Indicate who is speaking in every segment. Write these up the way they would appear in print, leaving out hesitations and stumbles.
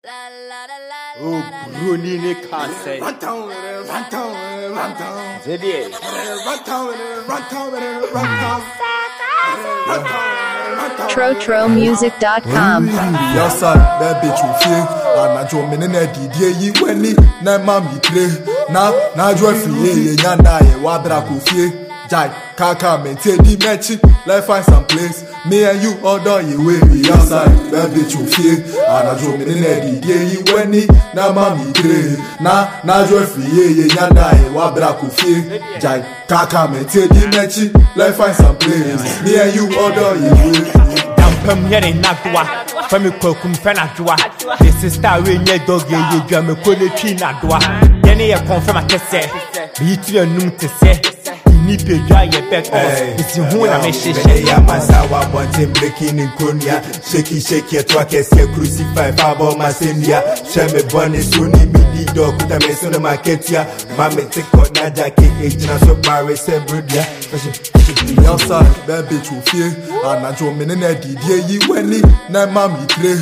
Speaker 1: Oh, Bruni Casse.
Speaker 2: Run down with it, run down with it, run down.
Speaker 1: Zeddy.
Speaker 2: Run down with it, run down with it, run down.
Speaker 3: TroTroMusic.com.
Speaker 2: Yes, sir, that bitch will feel. And I join me in a DD. You when ni na mami tre. Na join free. Yanda ye wabra kufi. Jai kaka maintain the match. Let's find some place. Me and you order you way we outside. That bitch will feel. And I join me in a DD. You when ni na mami tre. Na join free. Yanda ye wabra kufi. Jai kaka maintain the match. Let's find some place. Me and you order you way.
Speaker 1: Come here in Nagua, from a cocoon fanadua. The sister will your dog, you drum a quality Nadua. Then you confirm a test, be to your noon to say. You need to dry your back. It's your own mission.
Speaker 4: Masawa wanting breaking in Konya. Shake your twack as your crucify Fabo Masemia. Shame Bonnie Suni Midi Dog with a mason of Marketia. Mamma take on Najaki, agent of Paris and Brudia.
Speaker 2: Outside, that bitch will feel. And I join me in a DD. When ni na mami tre.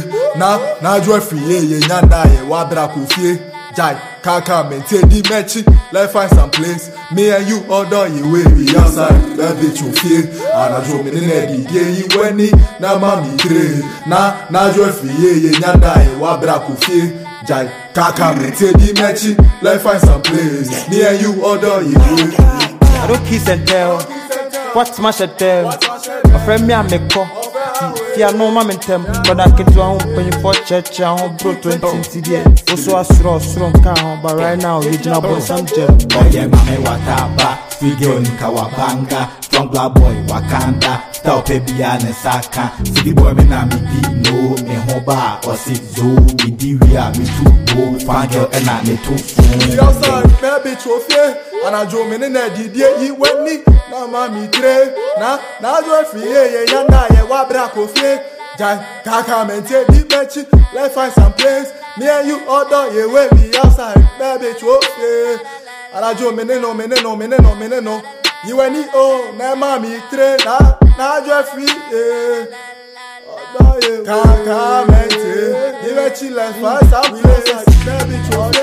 Speaker 2: Na join free. Yanda ye wabra kufi. Jai kaka maintain the match. Let's find some place. Me and you order you way we outside. That bitch will feel. And I join me in a DD. When ni na mami tre. Na join free. Yanda ye wabra kufi. Jai kaka maintain the match. Let's find some place. Me and you order you way.
Speaker 1: I don't kiss and tell. What's my shit there? A friend me, I make call. See, I know my mentem, but I get to a home when you for church, I home bro 20 CDs. Also, a strong car, but right now, you know, boy, some gem.
Speaker 4: Oh, yeah, Mame Wataba, Figure in Kawabanga, strong black boy, Wakanda, Stop Ebian and Saka, City boy, Menami, no, me hoba, or sit zoo, me diria, me too, Fangio, and I me too.
Speaker 2: Outside, that bitch will feel. And I join me in a DD. When ni na mami tre. Na join free. Yanda ye wabra kofi. Jai kaka maintain the match. Let's find some place. Me and you order ye way we outside. That bitch will feel. And I join me no. You and ni oh na mami tre. Na join free. Kaka maintain the match. Let's find some place. That bitch will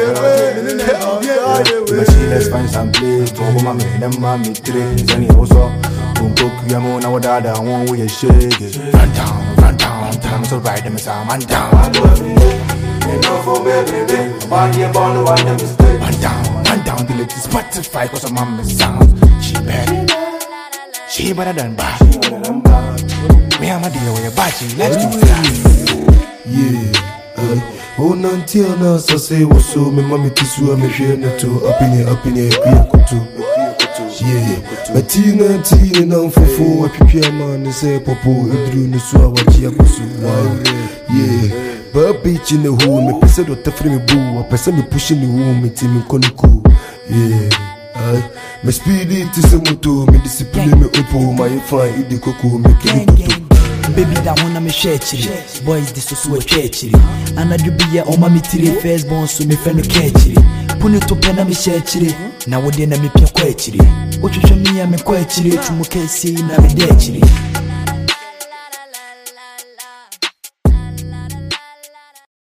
Speaker 4: Let's find some place to home, mommy, trains, and also cook Yamona Wadada, one way shake it. Run down, time to ride them as I'm down. Run down, till it's Spotify, cause I'm on the sound. She better than bad. Me, I'm a deal with your body, let's do that.
Speaker 5: Yeah. Oh, until now, so say what's so me mommy kisu me share no to up in here kutu. Yeah, but tina now for four prepare man say popo edru no so awachi akosu. Yeah, but bitch in the hole me pese do tafre me boo, pese me pushing the home me team koniku. Yeah, me speed it to some moto, me discipline me opo, my fine idi koko me kini.
Speaker 6: Baby that one me share chiri. Boys this so chiri. And I do be here on my three first born so me friend catchiri. Put it to pen me share chiri. Now we na me pia kwa chiri. Ocho me ya me kwa chiri. Chumo kesi na me de chiri.